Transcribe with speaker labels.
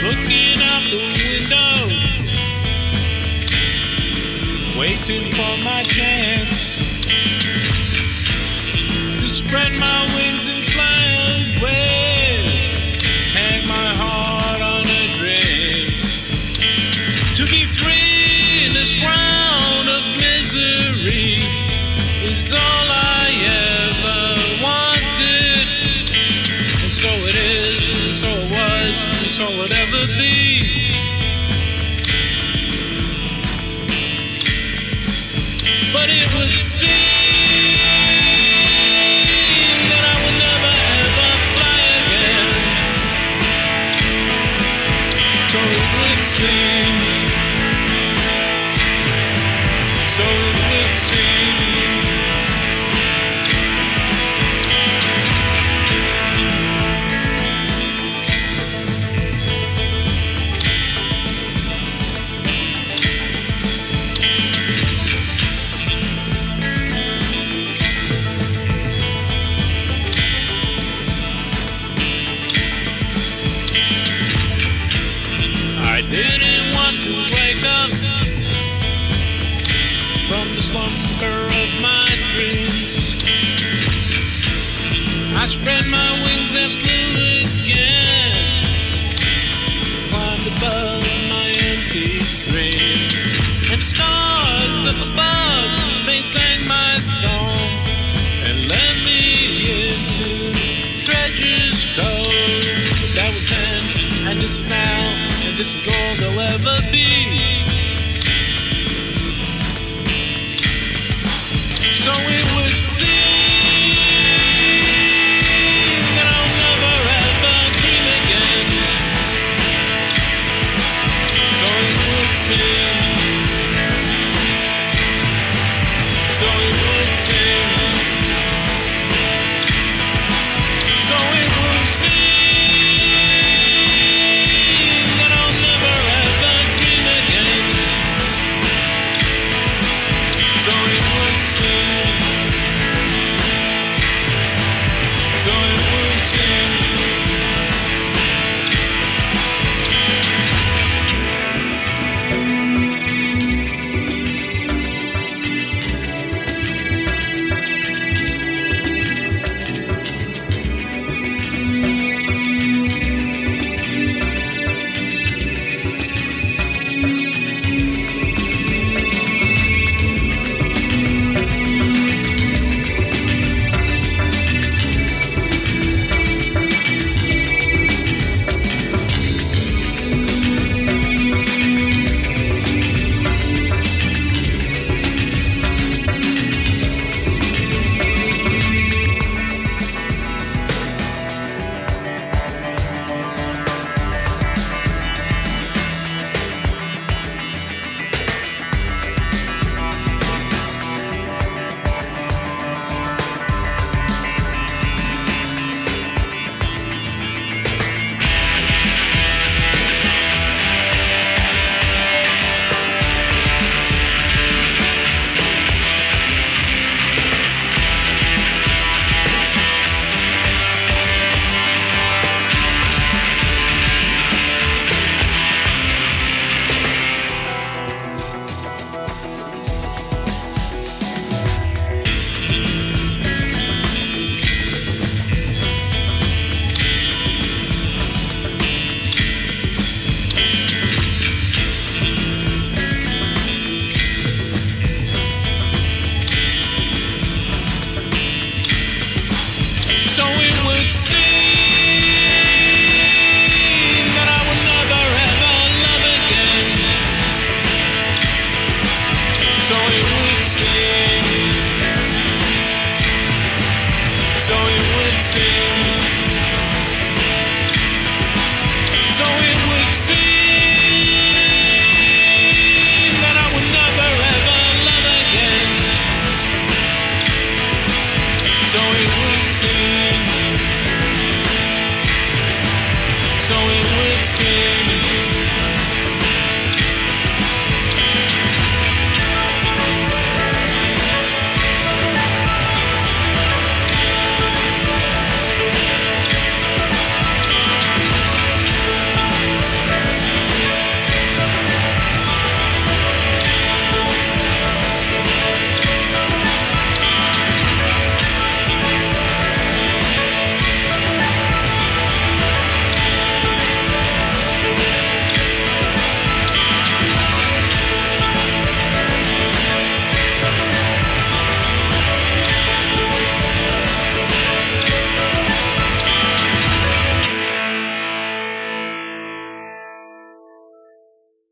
Speaker 1: looking out the window, waiting for my chance to spread my wings and fly away. Hang my heart on a dream to be free in this round of misery is all I ever wanted. And so it is, and so it was, and so it'll ever be. But it would seem that I will never ever fly again. So it would seem, so it would seem. I didn't want to wake up from the slumber of my dreams. I spread my wings and flew again, climbed above my empty dream. And the stars up above, they sang my song and led me into treasure's cove. But that was then, and this is now, and this is all there'll ever be. So it would seem that I'll never ever dream again. So it would seem, so it would seem, so it would seem. So it would seem, so it would seem. So it would seem that I would never ever love again. So it would seem, so it would seem, so it would seem that I would never ever love again. So it would seem, so it would seem.